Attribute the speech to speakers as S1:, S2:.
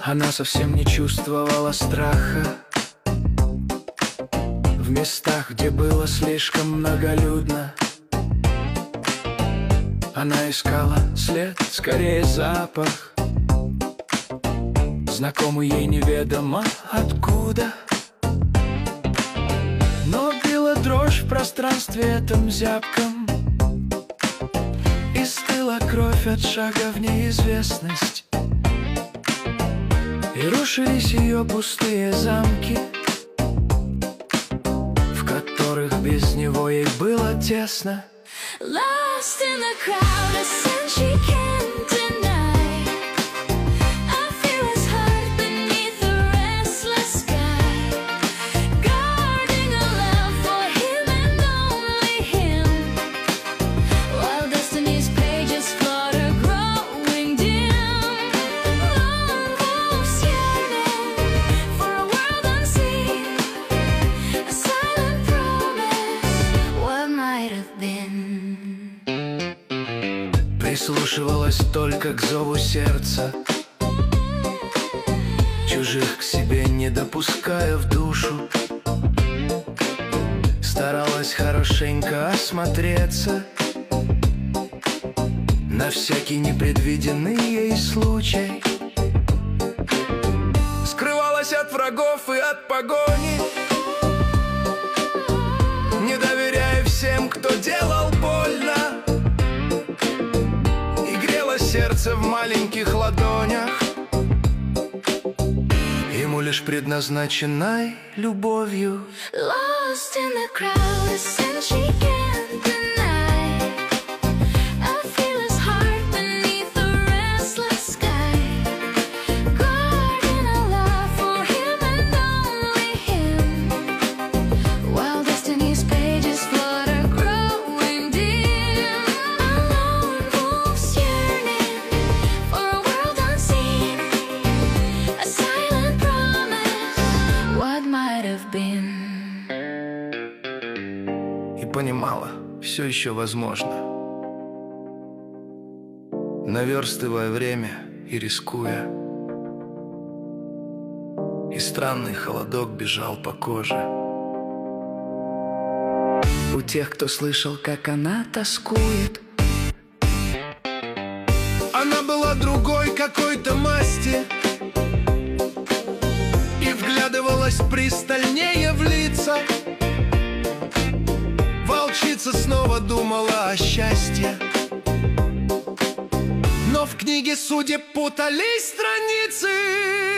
S1: Она совсем не чувствовала страха в местах, где было слишком многолюдно. Она искала след, скорее запах, знакомый ей неведомо откуда. Но била дрожь в пространстве этом зябком, и стыла кровь от шага в неизвестность. И рушились ее пустые замки, в которых без него ей было тесно.
S2: Lost in the crowd, a sense she can't deny. I feel his heart beneath the restless sky, guarding a love for him and only him, while destiny's pages flutter, growing dim. Lone wolves yearning for a world unseen, a silent promise, what might have been.
S1: Прислушивалась только к зову сердца, чужих к себе не допуская в душу. Старалась хорошенько осмотреться на всякий непредвиденный ей случай. Скрывалась от врагов и от погони, не доверяя всем, кто делал больно. Сердце в маленьких ладонях, ему лишь предназначенной любовью.
S2: Lost in the crowd, a sense she can't deny. I feel his heart beneath the restless sky, guarding a love for him and only him, while destiny's pages flutter, growing dim. A lone wolf's yearning for a world unseen, a silent promise, what might have been.
S1: И понимала, все еще возможно, наверстывая время и рискуя. И странный холодок бежал по коже. У тех, кто слышал, как она тоскует. Она была другой какой-то масти и вглядывалась пристальнее в лица. Волчица снова думала о счастье, но в книге судеб путались страницы.